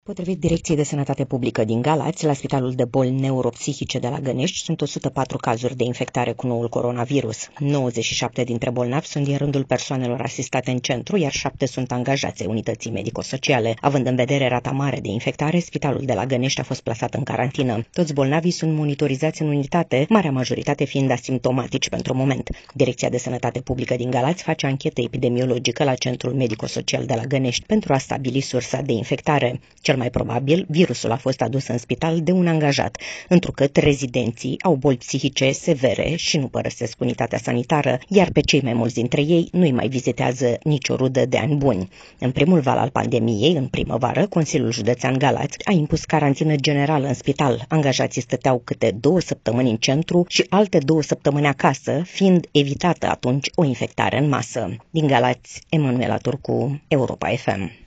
Potrivit Direcției de Sănătate Publică din Galați, la Spitalul de Boli Neuropsihice de la Gănești sunt 104 cazuri de infectare cu noul coronavirus. 97 dintre bolnavi sunt din rândul persoanelor asistate în centru, iar 7 sunt angajați ai unității medico-sociale. Având în vedere rata mare de infectare, Spitalul de la Gănești a fost plasat în carantină. Toți bolnavii sunt monitorizați în unitate, marea majoritate fiind asimptomatici pentru moment. Direcția de Sănătate Publică din Galați face anchetă epidemiologică la Centrul Medico-Social de la Gănești pentru a stabili sursa de infectare. Cel mai probabil, virusul a fost adus în spital de un angajat, întrucât rezidenții au boli psihice severe și nu părăsesc unitatea sanitară, iar pe cei mai mulți dintre ei nu-i mai vizitează nicio rudă de ani buni. În primul val al pandemiei, în primăvară, Consiliul Județean Galați a impus carantină generală în spital. Angajații stăteau câte 2 săptămâni în centru și alte 2 săptămâni acasă, fiind evitată atunci o infectare în masă. Din Galați, Emanuela Turcu, Europa FM.